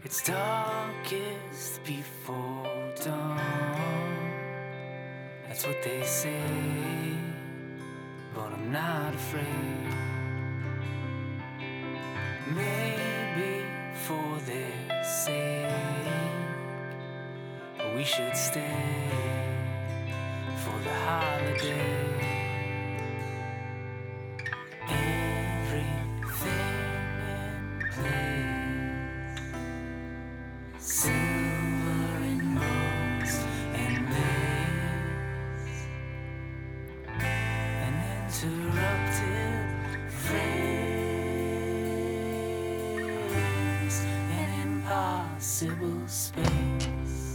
It's darkest before dawn. That's what they say, but I'm not afraid. Maybe for their sake, we should stay for the holiday. Silver and rose and lace, an interrupted phrase, an impossible space.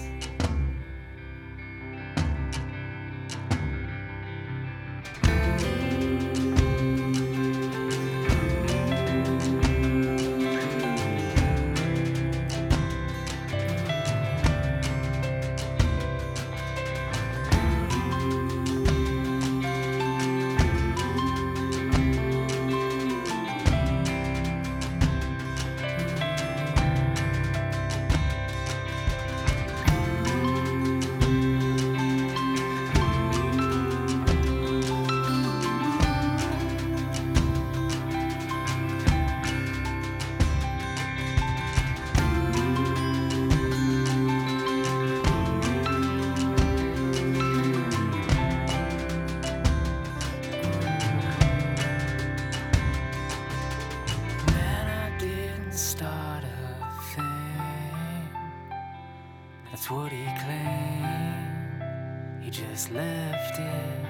Start a thing. That's what he claimed. He just left it.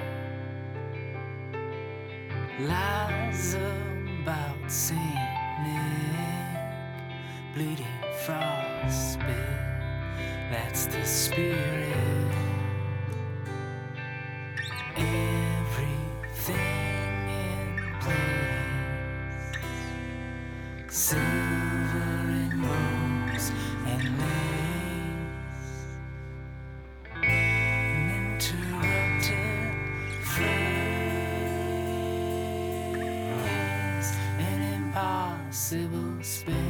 Lies about Saint Nick, bleeding frostbite. That's the spirit. Everything in place. Silver and rose and lace, an interrupted phrase, an impossible space.